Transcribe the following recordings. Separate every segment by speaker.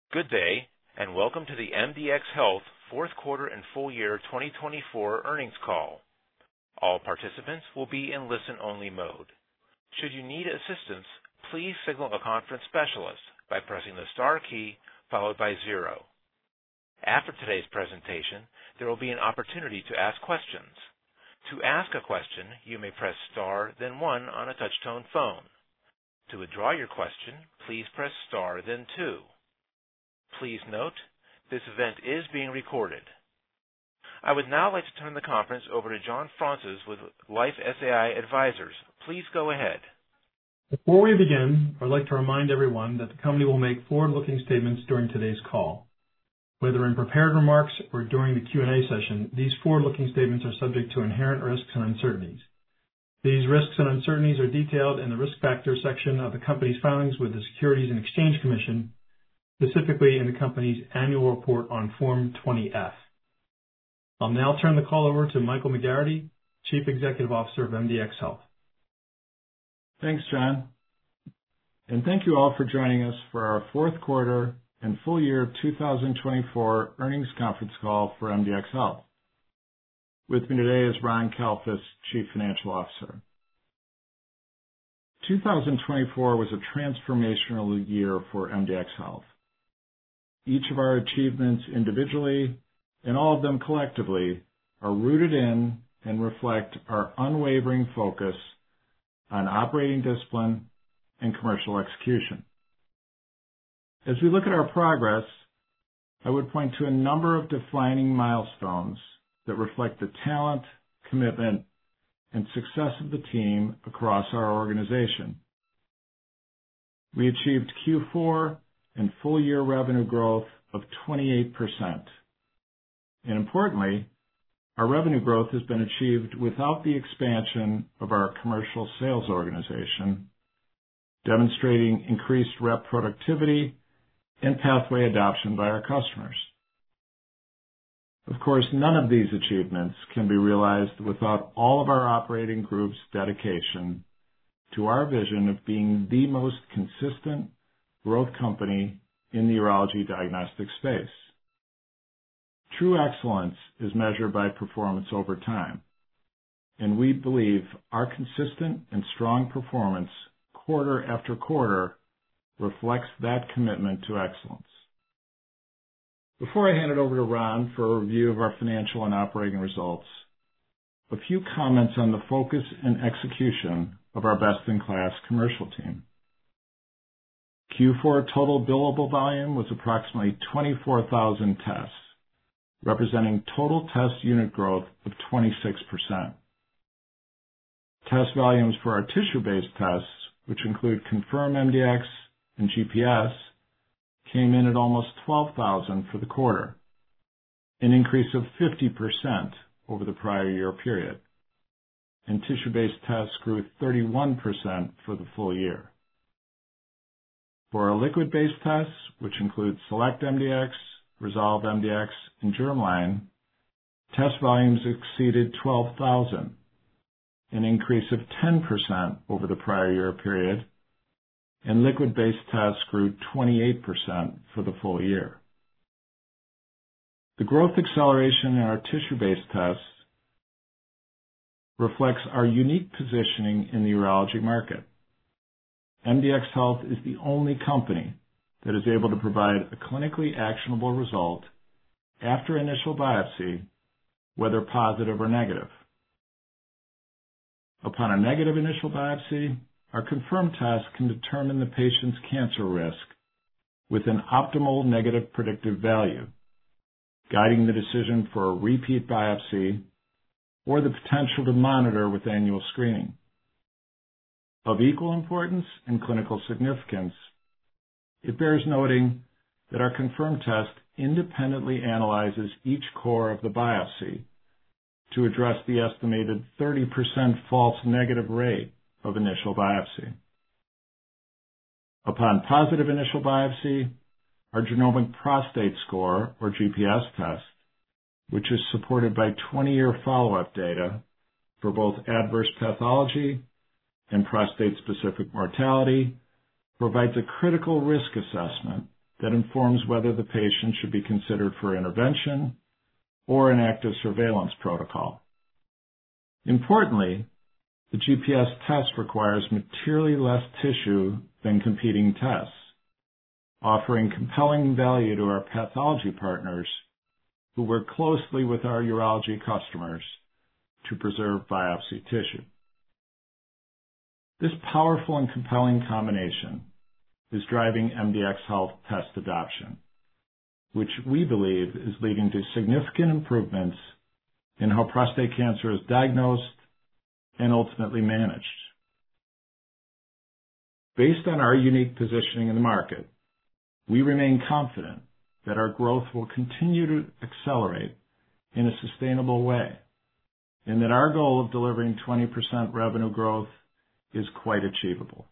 Speaker 1: Good day, and welcome to the MDxHealth fourth quarter and full year 2024 earnings call. All participants will be in listen-only mode. Should you need assistance, please signal a conference specialist by pressing the star key followed by 0. After today's presentation, there will be an opportunity to ask questions. To ask a question, you may press star, then 1 on a touch-tone phone. To withdraw your question, please press star, then 2. Please note, this event is being recorded. I would now like to turn the conference over to John Francis with LifeSci Advisors. Please go ahead.
Speaker 2: Before we begin, I'd like to remind everyone that the company will make forward-looking statements during today's call. Whether in prepared remarks or during the Q&A session, these forward-looking statements are subject to inherent risks and uncertainties. These risks and uncertainties are detailed in the Risk Factors section of the company's filings with the Securities and Exchange Commission, specifically in the company's annual report on Form 20-F. I'll now turn the call over to Michael McGarrity, Chief Executive Officer of MDxHealth.
Speaker 3: Thanks, John. And thank you all for joining us for our fourth quarter and full year 2024 earnings conference call for MDxHealth. With me today is Ron Kalfus, Chief Financial Officer. 2024 was a transformational year for MDxHealth. Each of our achievements individually and all of them collectively are rooted in and reflect our unwavering focus on operating discipline and commercial execution. As we look at our progress, I would point to a number of defining milestones that reflect the talent, commitment, and success of the team across our organization. We achieved Q4 and full year revenue growth of 28%. And importantly, our revenue growth has been achieved without the expansion of our commercial sales organization, demonstrating increased rep productivity and pathway adoption by our customers. Of course, none of these achievements can be realized without all of our operating group's dedication to our vision of being the most consistent growth company in the urology diagnostic space. True excellence is measured by performance over time, and we believe our consistent and strong performance quarter after quarter reflects that commitment to excellence. Before I hand it over to Ron for a review of our financial and operating results, a few comments on the focus and execution of our best-in-class commercial team. Q4 total billable volume was approximately 24,000 tests, representing total test unit growth of 26%. Test volumes for our tissue-based tests, which include ConfirmMDx and GPS, came in at almost 12,000 for the quarter, an increase of 50% over the prior year period, and tissue-based tests grew 31% for the full year. For our liquid-based tests, which include SelectMDx, ResolveMDx, and Germline, test volumes exceeded 12,000, an increase of 10% over the prior year period, and liquid-based tests grew 28% for the full year. The growth acceleration in our tissue-based tests reflects our unique positioning in the urology market. MDxHealth is the only company that is able to provide a clinically actionable result after initial biopsy, whether positive or negative. Upon a negative initial biopsy, our Confirm test can determine the patient's cancer risk with an optimal negative predictive value, guiding the decision for a repeat biopsy or the potential to monitor with annual screening. Of equal importance and clinical significance, it bears noting that our Confirm test independently analyzes each core of the biopsy to address the estimated 30% false negative rate of initial biopsy. Upon positive initial biopsy, our genomic prostate score, or GPS test, which is supported by 20-year follow-up data for both adverse pathology and prostate-specific mortality, provides a critical risk assessment that informs whether the patient should be considered for intervention or an active surveillance protocol. Importantly, the GPS test requires materially less tissue than competing tests, offering compelling value to our pathology partners who work closely with our urology customers to preserve biopsy tissue. This powerful and compelling combination is driving MDxHealth test adoption, which we believe is leading to significant improvements in how prostate cancer is diagnosed and ultimately managed. Based on our unique positioning in the market, we remain confident that our growth will continue to accelerate in a sustainable way, and that our goal of delivering 20% revenue growth is quite achievable.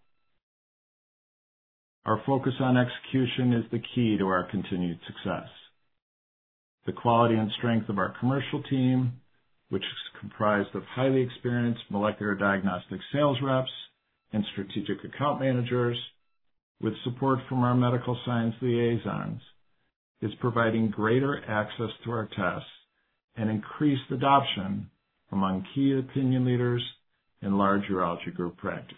Speaker 3: Our focus on execution is the key to our continued success. The quality and strength of our commercial team, which is comprised of highly experienced molecular diagnostic sales reps and strategic account managers, with support from our medical science liaisons, is providing greater access to our tests and increased adoption among key opinion leaders and large urology group practices.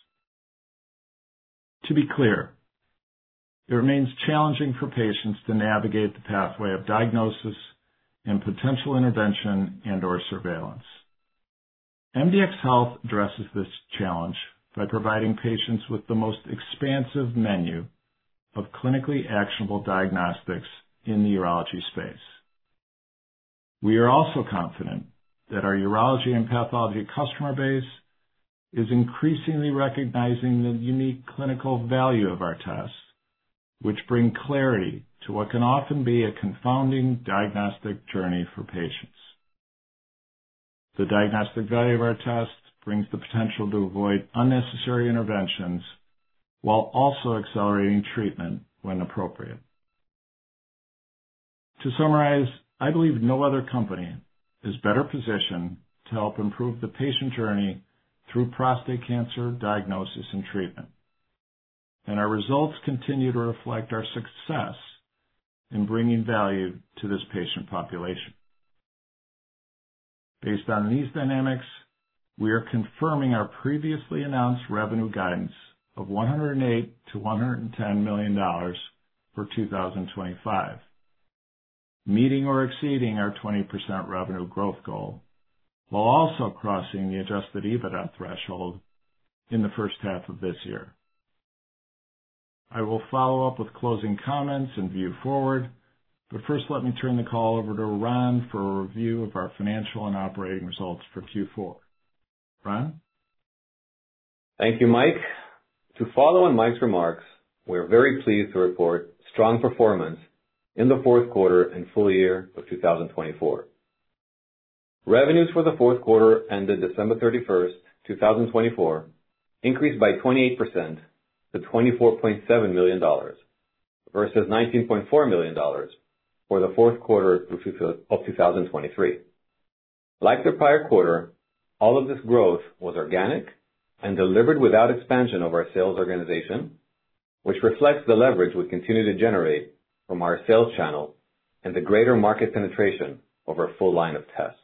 Speaker 3: To be clear, it remains challenging for patients to navigate the pathway of diagnosis and potential intervention and/or surveillance. MDxHealth addresses this challenge by providing patients with the most expansive menu of clinically actionable diagnostics in the urology space. We are also confident that our urology and pathology customer base is increasingly recognizing the unique clinical value of our tests, which bring clarity to what can often be a confounding diagnostic journey for patients. The diagnostic value of our tests brings the potential to avoid unnecessary interventions while also accelerating treatment when appropriate. To summarize, I believe no other company is better positioned to help improve the patient journey through prostate cancer diagnosis and treatment. And our results continue to reflect our success in bringing value to this patient population. Based on these dynamics, we are confirming our previously announced revenue guidance of $108 to $110 million for 2025, meeting or exceeding our 20% revenue growth goal, while also crossing the adjusted EBITDA threshold in the first half of this year. I will follow up with closing comments and view forward, but first let me turn the call over to Ron for a review of our financial and operating results for Q4. Ron?
Speaker 4: Thank you, Mike. To follow on Mike's remarks, we are very pleased to report strong performance in the fourth quarter and full year of 2024. Revenues for the fourth quarter ended December 31st, 2024, increased by 28% to $24.7 million versus $19.4 million for the fourth quarter of 2023. Like the prior quarter, all of this growth was organic and delivered without expansion of our sales organization, which reflects the leverage we continue to generate from our sales channel and the greater market penetration of our full line of tests.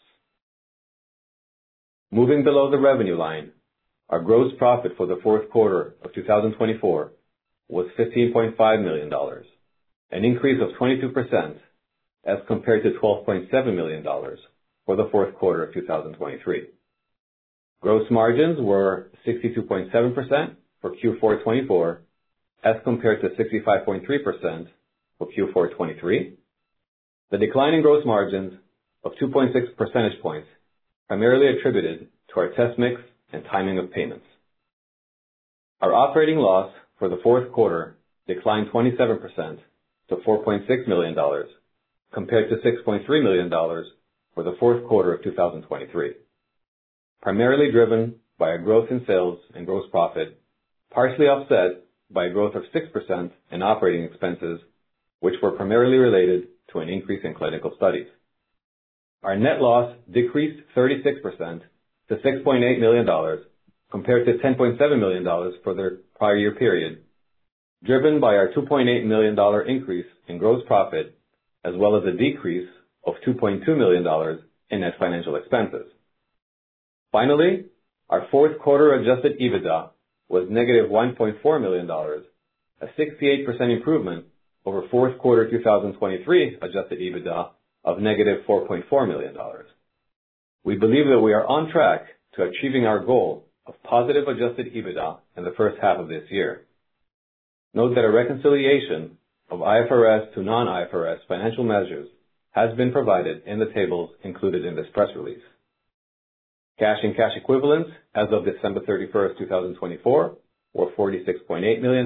Speaker 4: Moving below the revenue line, our gross profit for the fourth quarter of 2024 was $15.5 million, an increase of 22% as compared to $12.7 million for the fourth quarter of 2023. Gross margins were 62.7% for Q4 24 as compared to 65.3% for Q4 23. The decline in gross margins of 2.6 percentage points primarily attributed to our test mix and timing of payments. Our operating loss for the fourth quarter declined 27% to $4.6 million compared to $6.3 million for the fourth quarter of 2023, primarily driven by a growth in sales and gross profit, partially offset by a growth of 6% in operating expenses, which were primarily related to an increase in clinical studies. Our net loss decreased 36% to $6.8 million compared to $10.7 million for the prior year period driven by our $2.8 million increase in gross profit, as well as a decrease of $2.2 million in net financial expenses. Finally, our fourth quarter adjusted EBITDA was negative $1.4 million, a 68% improvement over fourth quarter 2023 adjusted EBITDA of negative $4.4 million. We believe that we are on track to achieving our goal of positive adjusted EBITDA in the first half of this year. Note that a reconciliation of IFRS to non-IFRS financial measures has been provided in the tables included in this press release. Cash and cash equivalents as of December 31st, 2024 were $46.8 million.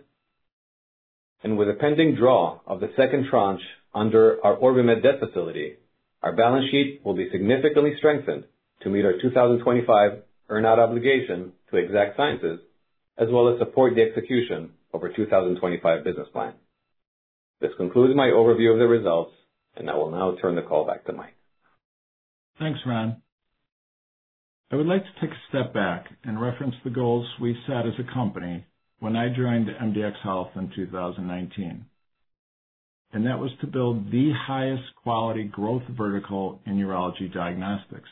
Speaker 4: And with a pending draw of the second tranche under our OrbiMed debt facility, our balance sheet will be significantly strengthened to meet our 2025 earn-out obligation to Exact Sciences, as well as support the execution of our 2025 business plan. This concludes my overview of the results, and I will now turn the call back to Mike.
Speaker 3: Thanks, Ron. I would like to take a step back and reference the goals we set as a company when I joined MDX Health in 2019. And that was to build the highest quality growth vertical in urology diagnostics.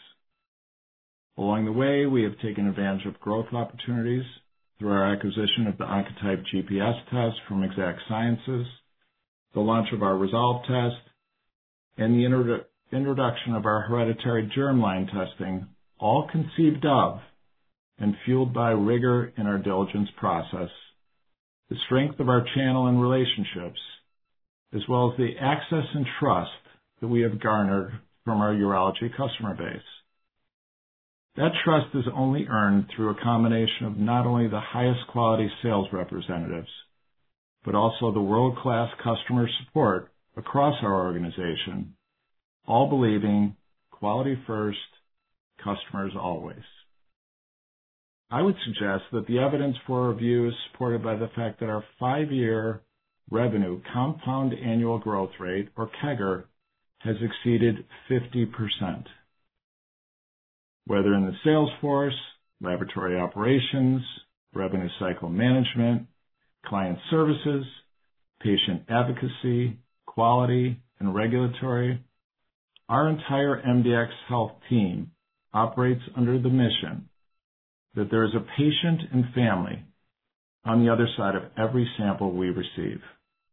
Speaker 3: Along the way, we have taken advantage of growth opportunities through our acquisition of the Oncotype GPS test from Exact Sciences, the launch of our Resolve test, and the introduction of our hereditary germline testing, all conceived of and fueled by rigor in our diligence process, the strength of our channel and relationships, as well as the access and trust that we have garnered from our urology customer base. That trust is only earned through a combination of not only the highest quality sales representatives, but also the world-class customer support across our organization, all believing quality first, customers always. I would suggest that the evidence for our view is supported by the fact that our 5-year revenue compound annual growth rate, or CAGR, has exceeded 50%. Whether in the sales force, laboratory operations, revenue cycle management, client services, patient advocacy, quality, and regulatory, our entire MDX Health team operates under the mission that there is a patient and family on the other side of every sample we receive.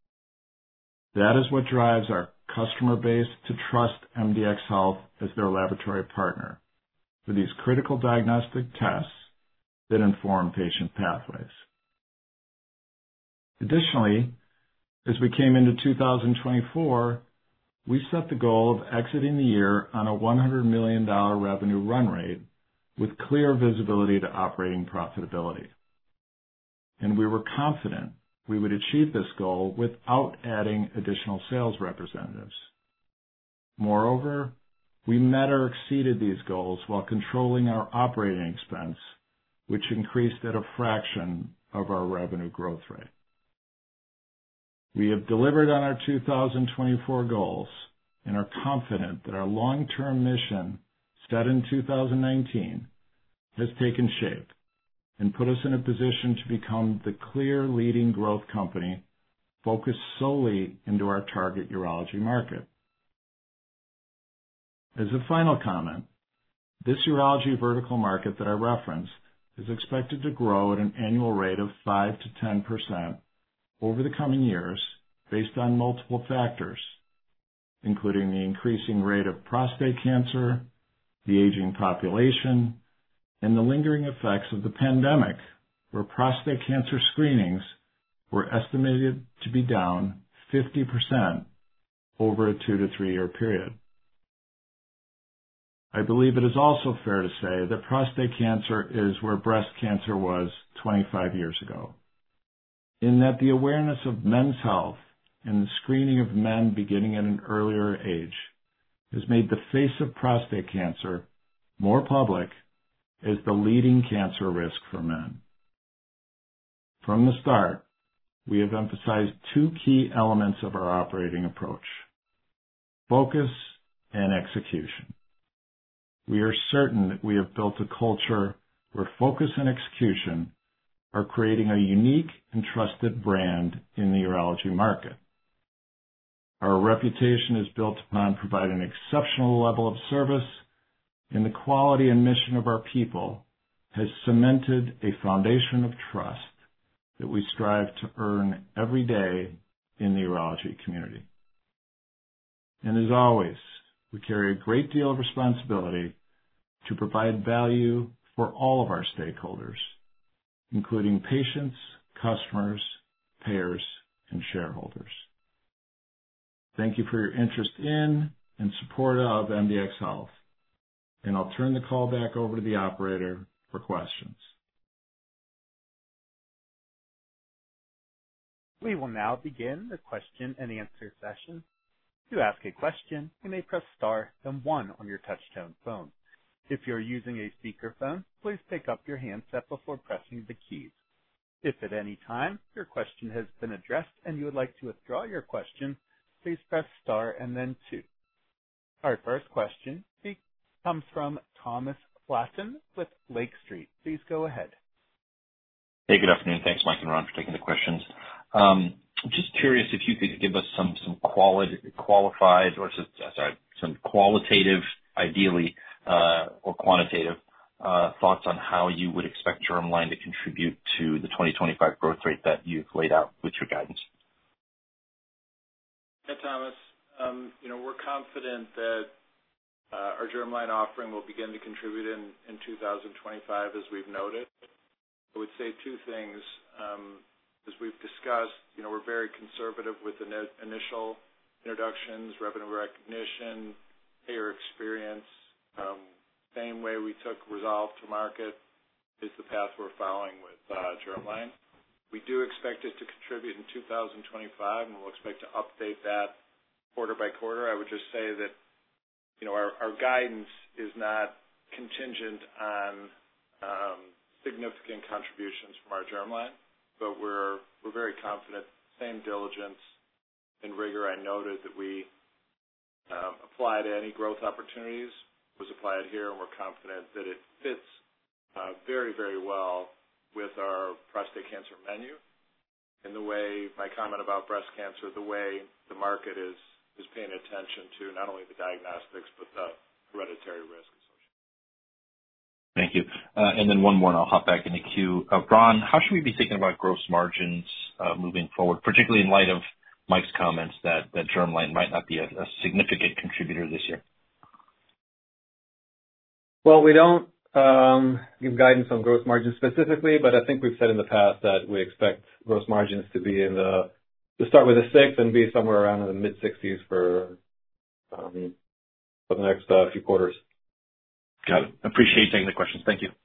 Speaker 3: That is what drives our customer base to trust MDX Health as their laboratory partner for these critical diagnostic tests that inform patient pathways. Additionally, as we came into 2024, we set the goal of exiting the year on a $100 million revenue run rate with clear visibility to operating profitability. And we were confident we would achieve this goal without adding additional sales representatives. Moreover, we met or exceeded these goals while controlling our operating expense, which increased at a fraction of our revenue growth rate. We have delivered on our 2024 goals and are confident that our long-term mission set in 2019 has taken shape and put us in a position to become the clear leading growth company focused solely into our target urology market. As a final comment, this urology vertical market that I referenced is expected to grow at an annual rate of 5 to 10% over the coming years based on multiple factors, including the increasing rate of prostate cancer, the aging population, and the lingering effects of the pandemic, where prostate cancer screenings were estimated to be down 50% over a 2 to 3 year period. I believe it is also fair to say that prostate cancer is where breast cancer was 25 years ago, in that the awareness of men's health and the screening of men beginning at an earlier age has made the face of prostate cancer more public as the leading cancer risk for men. From the start, we have emphasized 2 key elements of our operating approach: focus and execution. We are certain that we have built a culture where focus and execution are creating a unique and trusted brand in the urology market. Our reputation is built upon providing an exceptional level of service, and the quality and mission of our people has cemented a foundation of trust that we strive to earn every day in the urology community. And as always, we carry a great deal of responsibility to provide value for all of our stakeholders, including patients, customers, payers, and shareholders. Thank you for your interest in and support of MDX Health, and I'll turn the call back over to the operator for questions.
Speaker 5: We will now begin the question and answer session. To ask a question, you may press star then one on your touch-tone phone. If you're using a speakerphone, please pick up your handset before pressing the keys. If at any time your question has been addressed and you would like to withdraw your question, please press star and then two. Our first question comes from Thomas Flaten with Lake Street. Please go ahead.
Speaker 6: Hey, good afternoon. Thanks, Mike and Ron, for taking the questions. Just curious if you could give us some qualitative, ideally, or quantitative thoughts on how you would expect Germline to contribute to the 2025 growth rate that you've laid out with your guidance.
Speaker 3: Hey, Thomas. We're confident that our Germline offering will begin to contribute in 2025, as we've noted. I would say two things. As we've discussed, we're very conservative with the initial introductions, revenue recognition, payer experience. Same way we took Resolve to market is the path we're following with Germline. We do expect it to contribute in 2025, and we'll expect to update that quarter by quarter. I would just say that, our guidance is not contingent on significant contributions from our Germline, but we're very confident. Same diligence and rigor I noted that we apply to any growth opportunities was applied here, and we're confident that it fits very, very well with our prostate cancer menu. And the way my comment about breast cancer, the way the market is paying attention to not only the diagnostics but the hereditary risk associated.
Speaker 6: Thank you. And then one more, and I'll hop back in the queue. Ron, how should we be thinking about gross margins moving forward, particularly in light of Mike's comments that Germline might not be a significant contributor this year?
Speaker 4: Well, we don't give guidance on gross margins specifically, but I think we've said in the past that we expect gross margins to be to start with a 6 and be somewhere around in the mid-60s for the next few quarters.
Speaker 6: Got it. Appreciate you taking the questions. Thank you.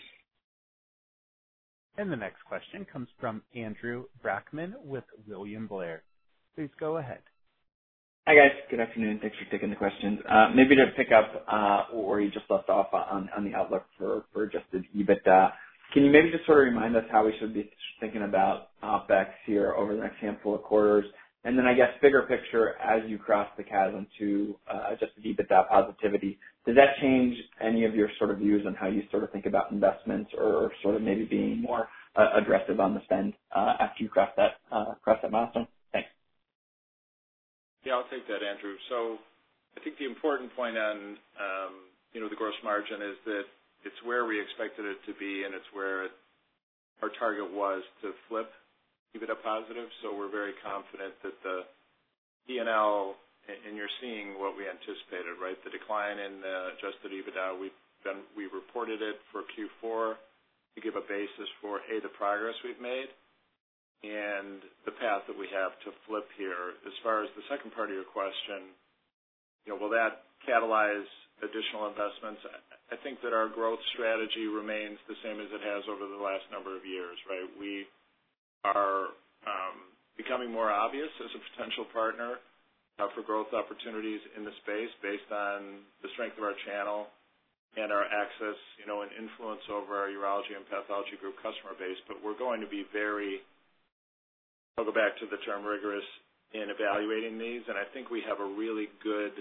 Speaker 5: And the next question comes from Andrew Brackmann with William Blair. Please go ahead.
Speaker 7: Hi, guys. Good afternoon. Thanks for taking the questions. Maybe to pick up where you just left off on the outlook for adjusted EBITDA, can you maybe just sort of remind us how we should be thinking about OpEx here over the next handful of quarters? And then I guess bigger picture, as you cross the chasm to adjusted EBITDA positivity, does that change any of your sort of views on how you sort of think about investments or sort of maybe being more aggressive on the spend after you cross that milestone? Thanks.
Speaker 3: Yeah, I'll take that, Andrew. So I think the important point on the gross margin is that it's where we expected it to be, and it's where our target was to flip EBITDA positive. So we're very confident that the P&L, and you're seeing what we anticipated, right? The decline in adjusted EBITDA, we reported it for Q4 to give a basis for the progress we've made and the path that we have to flip here. As far as the second part of your question, will that catalyze additional investments? I think that our growth strategy remains the same as it has over the last number of years, right? We are becoming more obvious as a potential partner for growth opportunities in the space based on the strength of our channel and our access, and influence over our urology and pathology group customer base. But we're going to be I'll go back to the term rigorous in evaluating these, and I think we have a really good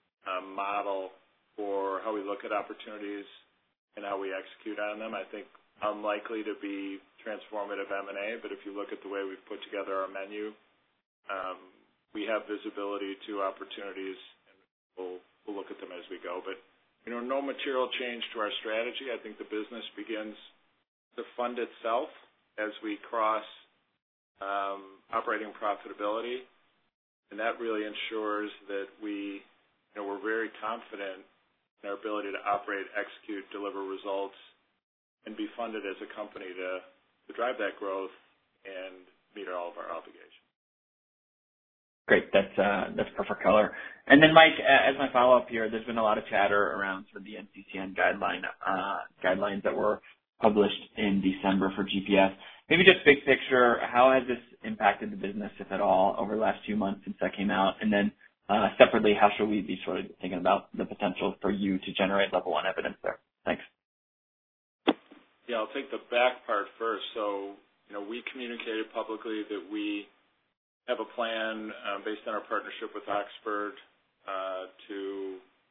Speaker 3: model for how we look at opportunities and how we execute on them. I think unlikely to be transformative M&A, but if you look at the way we've put together our menu, we have visibility to opportunities, and we'll look at them as we go. But no material change to our strategy. I think the business begins to fund itself as we cross operating profitability, and that really ensures that we're very confident in our ability to operate, execute, deliver results, and be funded as a company to drive that growth and meet all of our obligations.
Speaker 7: Great. That's perfect color. And then, Mike, as my follow-up here, there's been a lot of chatter around sort of the NCCN guidelines that were published in December for GPS. Maybe just big picture, how has this impacted the business, if at all, over the last few months since that came out? And then separately, how should we be sort of thinking about the potential for you to generate level 1 evidence there? Thanks.
Speaker 3: Yeah, I'll take the back part first. So, we communicated publicly that we have a plan based on our partnership with Oxford to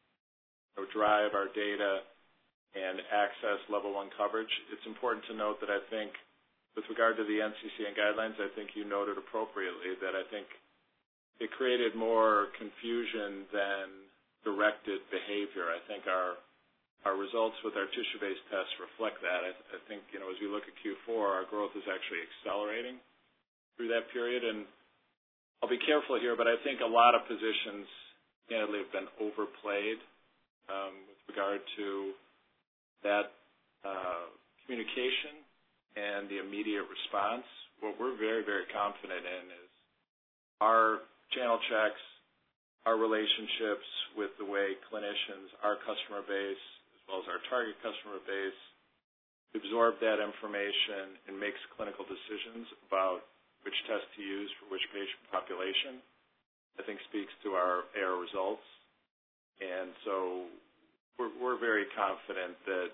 Speaker 3: drive our data and access level 1 coverage. It's important to note that I think with regard to the NCCN guidelines, I think you noted appropriately that I think it created more confusion than directed behavior. I think our results with our tissue-based tests reflect that. I think, as we look at Q4, our growth is actually accelerating through that period. And I'll be careful here, but I think a lot of positions, candidly, have been overplayed with regard to that communication and the immediate response. What we're very, very confident in is our channel checks, our relationships with the way clinicians, our customer base, as well as our target customer base, absorb that information and makes clinical decisions about which test to use for which patient population, I think speaks to our AIR results. And so we're very confident that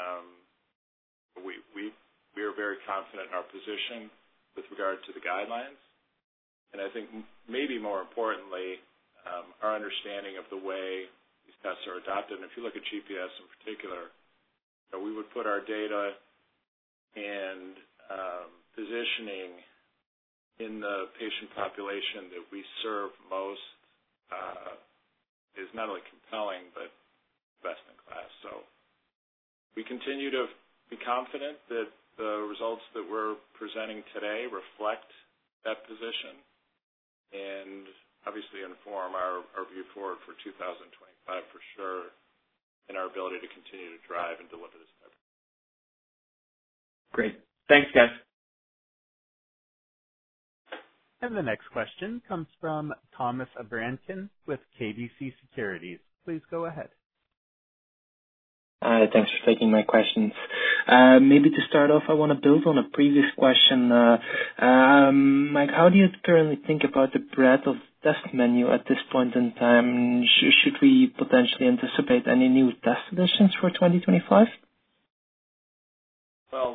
Speaker 3: we are very confident in our position with regard to the guidelines. And I think maybe more importantly, our understanding of the way these tests are adopted. And if you look at GPS in particular, we would put our data and positioning in the patient population that we serve most is not only compelling but best in class. So we continue to be confident that the results that we're presenting today reflect that position and obviously inform our view forward for 2025 for sure and our ability to continue to drive and deliver this type of.
Speaker 7: Great. Thanks, guys.
Speaker 5: And the next question comes from Thomas Abrankin with KBC Securities. Please go ahead.
Speaker 8: Thanks for taking my questions. Maybe to start off, I want to build on a previous question. Mike, how do you currently think about the breadth of test menu at this point in time? Should we potentially anticipate any new test additions for 2025?
Speaker 3: Well,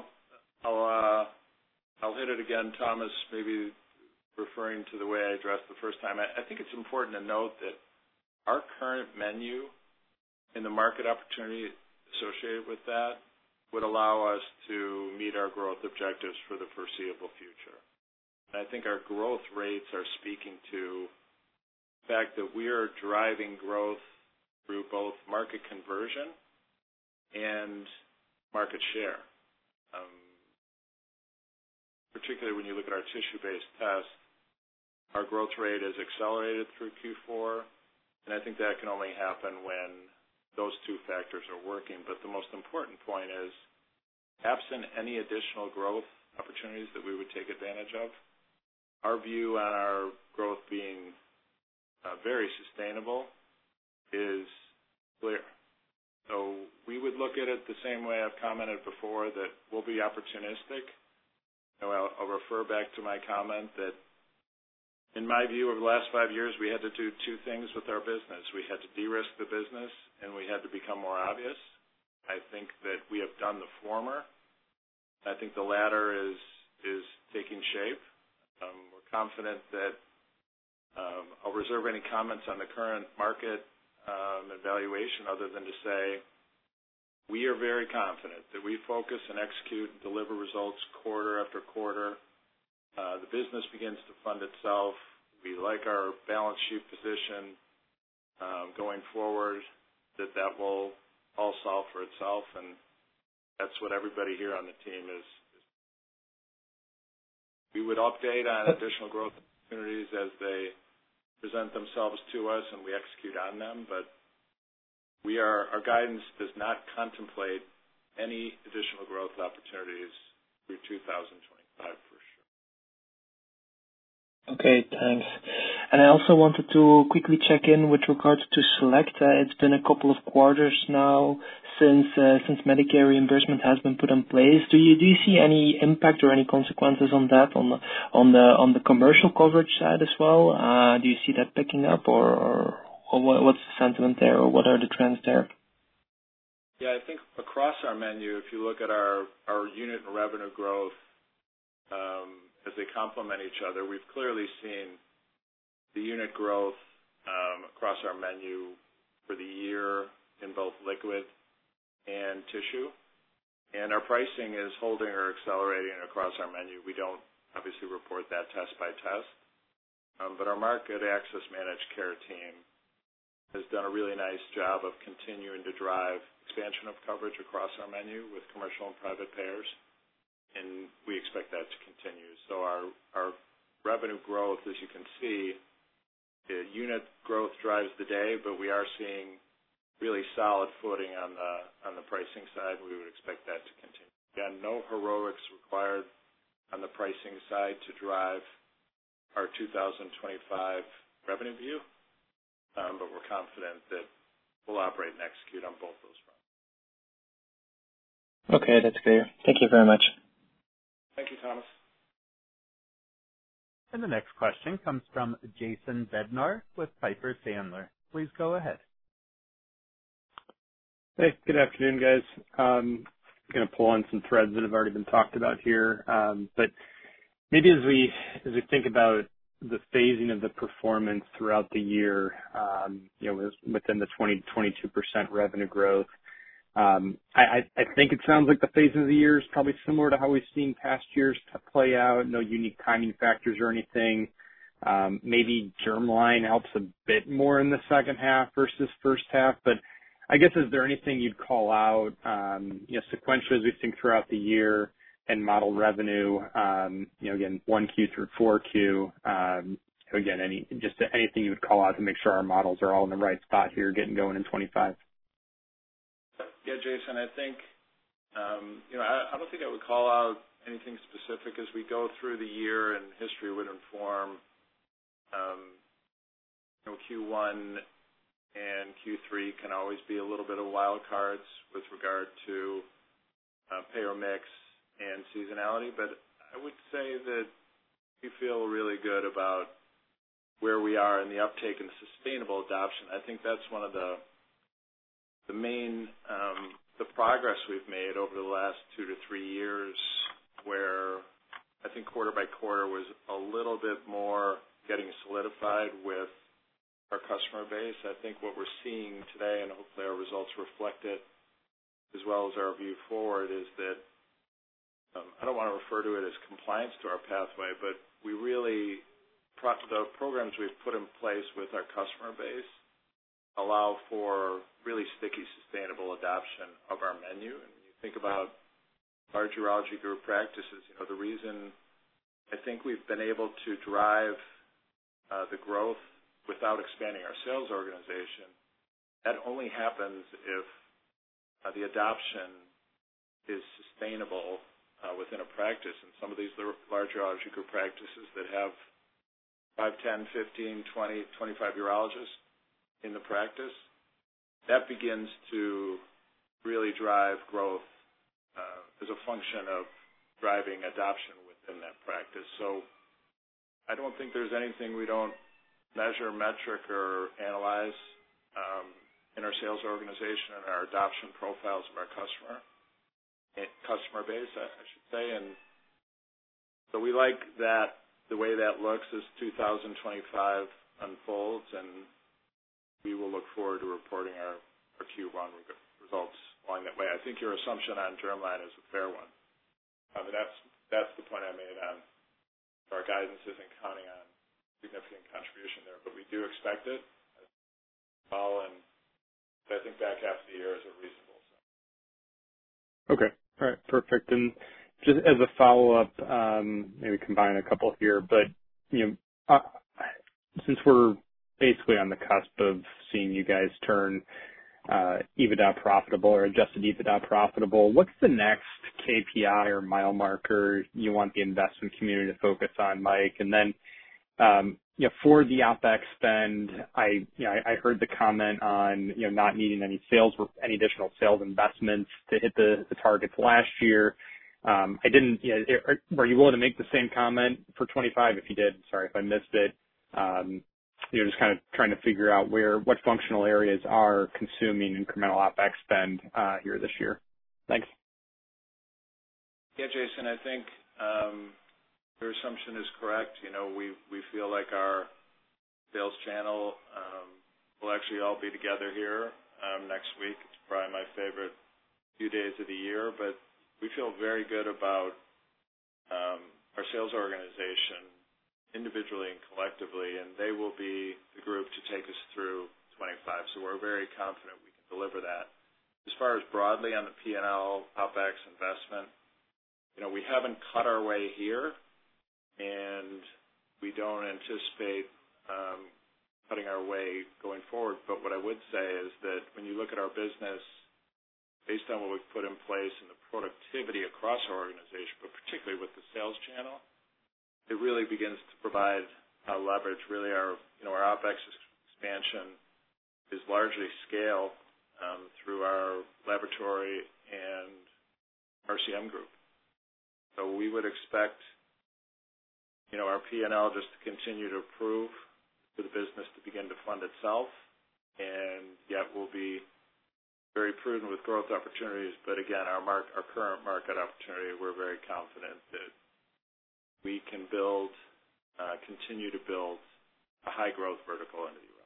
Speaker 3: I'll hit it again, Thomas, maybe referring to the way I addressed the first time. I think it's important to note that our current menu and the market opportunity associated with that would allow us to meet our growth objectives for the foreseeable future. And I think our growth rates are speaking to the fact that we are driving growth through both market conversion and market share. Particularly when you look at our tissue-based test, our growth rate is accelerated through Q4, and I think that can only happen when those two factors are working. But the most important point is, absent any additional growth opportunities that we would take advantage of, our view on our growth being very sustainable is clear. So we would look at it the same way I've commented before, that we'll be opportunistic. I'll refer back to my comment that in my view, over the last 5 years, we had to do two things with our business. We had to de-risk the business, and we had to become more obvious. I think that we have done the former. I think the latter is taking shape. We're confident that I'll reserve any comments on the current market evaluation other than to say we are very confident that we focus and execute and deliver results quarter after quarter. The business begins to fund itself. We like our balance sheet position going forward, that will all solve for itself, and that's what everybody here on the team is. We would update on additional growth opportunities as they present themselves to us and we execute on them, but our guidance does not contemplate any additional growth opportunities through 2025 for sure.
Speaker 8: Okay, thanks. And I also wanted to quickly check in with regards to Select. It's been a couple of quarters now since Medicare reimbursement has been put in place. Do you see any impact or any consequences on that on the commercial coverage side as well? Do you see that picking up, or what's the sentiment there, or what are the trends there?
Speaker 3: Yeah, I think across our menu, if you look at our unit and revenue growth as they complement each other, we've clearly seen the unit growth across our menu for the year in both liquid and tissue. And our pricing is holding or accelerating across our menu. We don't obviously report that test by test, but our market access managed care team has done a really nice job of continuing to drive expansion of coverage across our menu with commercial and private payers, and we expect that to continue. So our revenue growth, as you can see, the unit growth drives the day, but we are seeing really solid footing on the pricing side. We would expect that to continue. Again, no heroics required on the pricing side to drive our 2025 revenue view, but we're confident that we'll operate and execute on both those fronts.
Speaker 8: Okay, that's clear. Thank you very much.
Speaker 3: Thank you, Thomas.
Speaker 5: And the next question comes from Jason Bednar with Piper Sandler. Please go ahead.
Speaker 9: Hey, good afternoon, guys. I'm going to pull on some threads that have already been talked about here, but maybe as we think about the phasing of the performance throughout the year, within the 20-22% revenue growth, I think it sounds like the phasing of the year is probably similar to how we've seen past years play out. No unique timing factors or anything. Maybe Germline helps a bit more in the second half versus first half, but I guess, is there anything you'd call out, sequentially as we think throughout the year and model revenue, again, 1Q through 4Q, again, anything you would call out to make sure our models are all in the right spot here getting going in 25?
Speaker 3: Yeah, Jason, I think, I don't think I would call out anything specific as we go through the year, and history would inform, Q1 and Q3 can always be a little bit of wild cards with regard to payer mix and seasonality, but I would say that we feel really good about where we are in the uptake and sustainable adoption. I think that's one of the main the progress we've made over the last 2 to 3 years, where I think quarter by quarter was a little bit more getting solidified with our customer base. I think what we're seeing today, and hopefully our results reflect it, as well as our view forward, is that I don't want to refer to it as compliance to our pathway, but we really, the programs we've put in place with our customer base allow for really sticky, sustainable adoption of our menu. And when you think about large urology group practices, the reason I think we've been able to drive the growth without expanding our sales organization, that only happens if the adoption is sustainable within a practice. And some of these large urology group practices that have 5, 10, 15, 20, 25 urologists in the practice, that begins to really drive growth as a function of driving adoption within that practice. So I don't think there's anything we don't measure, metric, or analyze in our sales organization and our adoption profiles of our customer base, I should say. And so we like that, the way that looks as 2025 unfolds, and we will look forward to reporting our Q1 results going that way. I think your assumption on germline is a fair one. But that's the point I made on our guidance isn't counting on significant contribution there, but we do expect it as well, and I think back half of the year is a reasonable assumption.
Speaker 9: Okay. All right. Perfect. And just as a follow-up, maybe combine a couple here, but since we're basically on the cusp of seeing you guys turn EBITDA profitable or adjusted EBITDA profitable, what's the next KPI or mile marker you want the investment community to focus on, Mike? And then, for the OpEx spend, I heard the comment on not needing any additional sales investments to hit the targets last year. I didn't. Were you willing to make the same comment for 25? If you did, sorry if I missed it. Just kind of trying to figure out what functional areas are consuming incremental OpEx spend here this year. Thanks.
Speaker 3: Yeah, Jason, I think your assumption is correct. We feel like our sales channel will actually all be together here next week. It's probably my favorite few days of the year, but we feel very good about our sales organization individually and collectively, and they will be the group to take us through 25. So we're very confident we can deliver that. As far as broadly on the P&L OpEx investment, we haven't cut our way here, and we don't anticipate cutting our way going forward. But what I would say is that when you look at our business, based on what we've put in place and the productivity across our organization, but particularly with the sales channel, it really begins to provide leverage. Really, our OpEx expansion is largely scale through our laboratory and RCM group. So we would expect, our P&L just to continue to improve, for the business to begin to fund itself, and yet we'll be very prudent with growth opportunities. But again, our current market opportunity, we're very confident that we can continue to build a high growth vertical into the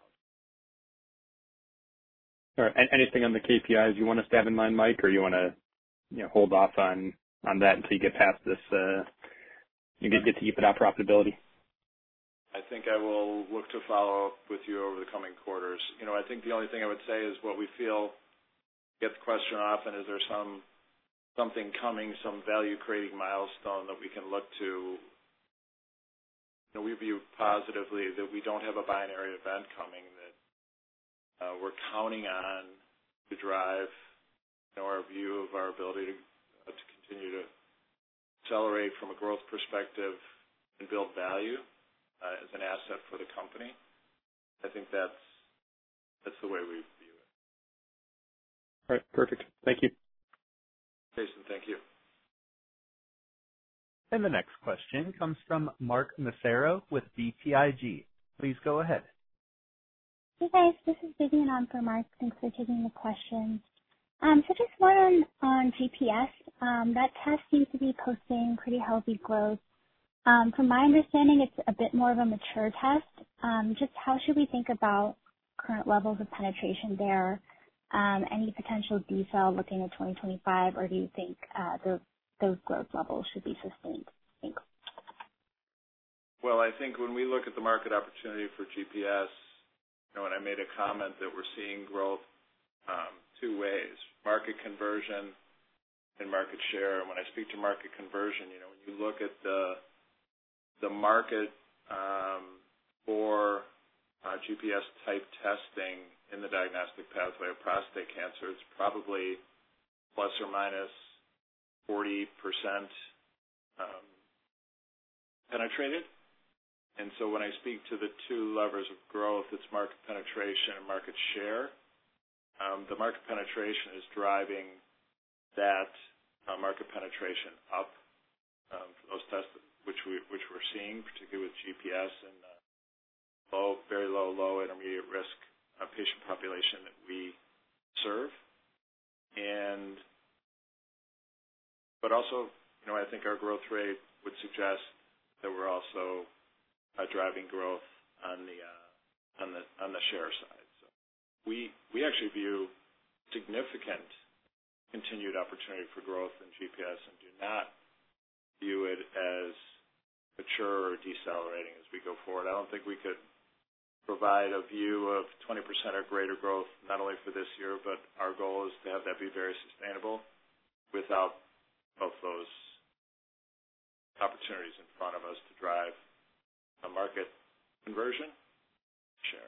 Speaker 3: urology.
Speaker 9: All right. Anything on the KPIs you want us to have in mind, Mike, or you want to hold off on that until you get past this, you get to EBITDA profitability?
Speaker 3: I think I will look to follow up with you over the coming quarters. I think the only thing I would say is what we feel, get the question often, is there something coming, some value-creating milestone that we can look to. We view positively that we don't have a binary event coming that we're counting on to drive our view of our ability to continue to accelerate from a growth perspective and build value as an asset for the company. I think that's the way we view it.
Speaker 9: All right. Perfect. Thank you.
Speaker 3: Jason, thank you.
Speaker 5: And the next question comes from Mark Massaro with BTIG. Please go ahead.
Speaker 10: Hey guys, this is Vivian on for Mark. Thanks for taking the questions. So just one on GPS. That test seems to be posting pretty healthy growth. From my understanding, it's a bit more of a mature test. Just how should we think about current levels of penetration there? Any potential decel looking at 2025, or do you think those growth levels should be sustained? Thanks.
Speaker 3: Well, I think when we look at the market opportunity for GPS, and I made a comment that we're seeing growth two ways, market conversion and market share. And when I speak to market conversion, when you look at the market for GPS type testing in the diagnostic pathway of prostate cancer, it's probably plus or minus 40% penetrated. And so when I speak to the two levers of growth, it's market penetration and market share. The market penetration is driving that market penetration up for those tests which we're seeing, particularly with GPS and very low, intermediate risk patient population that we serve. But also, I think our growth rate would suggest that we're also driving growth on the share side. So we actually view significant continued opportunity for growth in GPS and do not view it as mature or decelerating as we go forward. I don't think we could provide a view of 20% or greater growth, not only for this year, but our goal is to have that be very sustainable without both those opportunities in front of us to drive a market conversion share.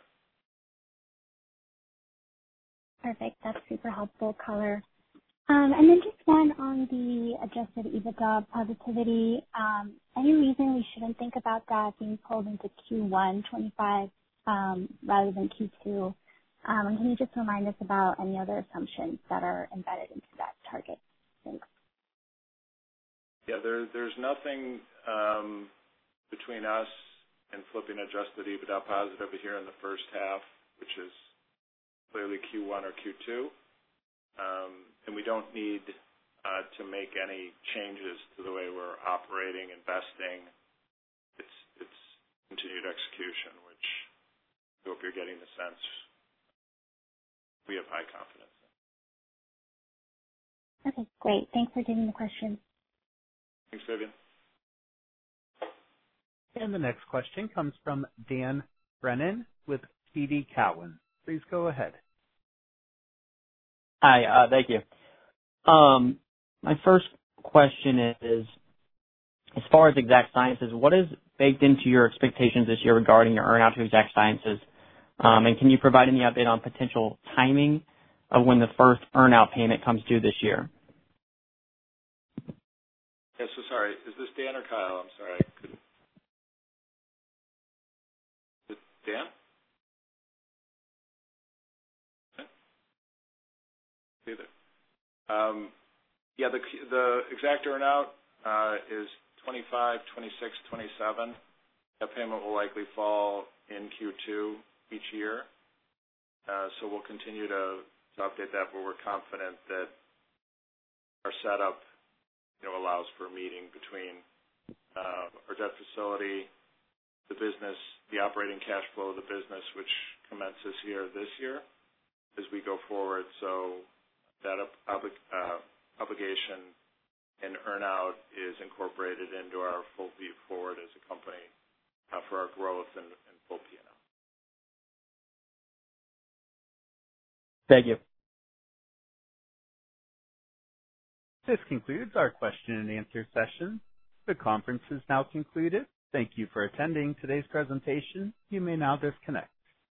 Speaker 10: Perfect. That's super helpful color. And then just one on the adjusted EBITDA positivity. Any reason we shouldn't think about that being pulled into Q1 25 rather than Q2? And can you just remind us about any other assumptions that are embedded into that target? Thanks.
Speaker 3: Yeah, there's nothing between us and flipping adjusted EBITDA positive here in the first half, which is clearly Q1 or Q2. And we don't need to make any changes to the way we're operating, investing. It's continued execution, which I hope you're getting the sense we have high confidence in.
Speaker 10: Okay, great. Thanks for taking the question.
Speaker 3: Thanks, Vivian.
Speaker 5: And the next question comes from Dan Brennan with TD Cowen. Please go ahead.
Speaker 11: Hi, thank you. My first question is, as far as Exact Sciences, what is baked into your expectations this year regarding your earn-out to Exact Sciences? And can you provide any update on potential timing of when the first earn-out payment comes due this year?
Speaker 3: Yeah, so sorry. Is this Dan or Kyle? I'm sorry. I couldn't. Is it Dan? Either. Yeah, the exact earn-out is 25, 26, 27. That payment will likely fall in Q2 each year. So we'll continue to update that, but we're confident that our setup, allows for a meeting between our debt facility, the business, the operating cash flow of the business, which commences this year, as we go forward. So that obligation and earn-out is incorporated into our full view forward as a company for our growth and full P&L.
Speaker 11: Thank you.
Speaker 5: This concludes our question and answer session. The conference is now concluded. Thank you for attending today's presentation. You may now disconnect.